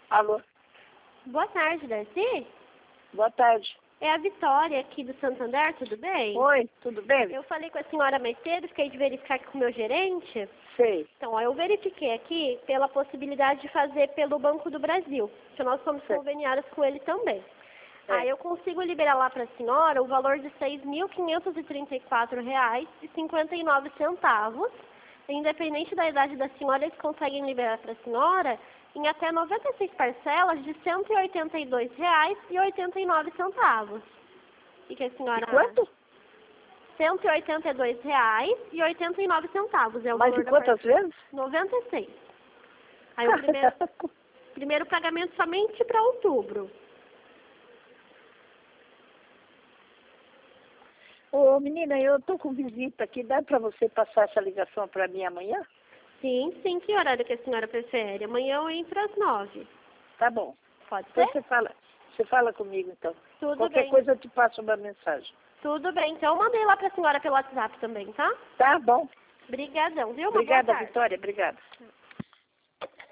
Alô? Boa tarde, Darcy. Boa tarde. É a Vitória aqui do Santander, tudo bem? Oi, tudo bem? Eu falei com a senhora mais cedo, fiquei de verificar aqui com o meu gerente. Sei. Então, ó, eu verifiquei aqui pela possibilidade de fazer pelo Banco do Brasil, que nós somos conveniadas com ele também. Aí eu consigo liberar lá para a senhora o valor de R$ 6.534,59. Independente da idade da senhora, eles conseguem liberar para a senhora em até 96 parcelas de R$ 182,89. E que a senhora... Quanto? R$ 182,89 é o Mas valor em da quantas vezes? 96. Aí o primeiro pagamento somente para outubro. Ô, menina, eu tô com visita aqui. Dá pra você passar essa ligação pra mim amanhã? Sim, sim. Que horário que a senhora prefere? Amanhã eu entro às 9. Tá bom. Pode Então ser? você fala comigo, então. Tudo Qualquer bem. coisa eu te passo uma mensagem. Tudo bem. Então eu mandei lá para a senhora pelo WhatsApp também, tá? Tá bom. Obrigadão, viu? Uma Obrigada, boa tarde. Vitória. Obrigada.